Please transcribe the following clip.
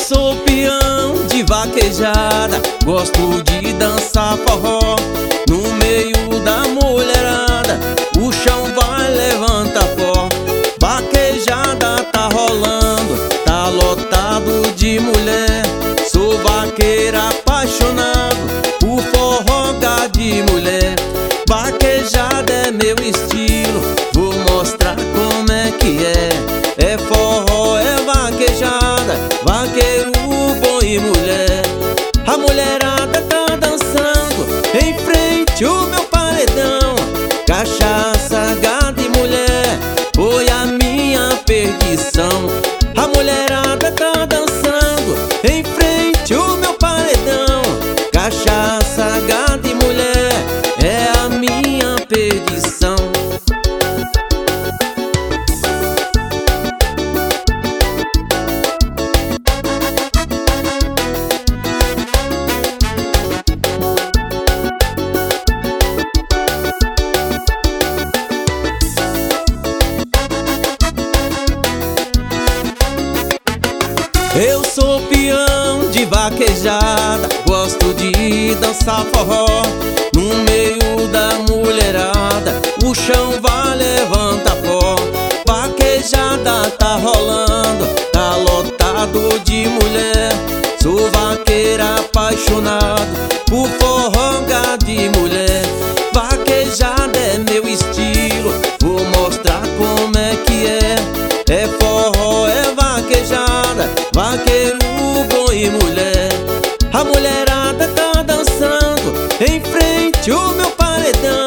sou peão de vaquejada, gosto de dançar forró. No meio da mulherada, o chão vai, levanta pó. Vaquejada tá rolando, tá lotado de mulher. Sou vaqueiro apaixonado por forró de mulher. Vaquejada é meu estilo, vou mostrar como é que é. É forró, é vaquejada, vaqueiro bom e mulher. A mulherada tá dançando em frente ao meu paredão. Cachaça, gado e mulher, foi a minha perdição. A mulherada tá dançando em frente ao meu paredão. Cachaça, gado e mulher, é a minha perdição. Eu sou peão de vaquejada, gosto de dançar forró. No meio da mulherada, o chão vai, levanta pó. Vaquejada tá rolando, tá lotado de mulher. Sou vaqueiro apaixonado por forró de mulher. Vaquejada é meu estilo, vou mostrar como é que é. É forró, é vaquejada, vaqueiro bom e mulher. A mulherada tá dançando em frente ao meu paredão.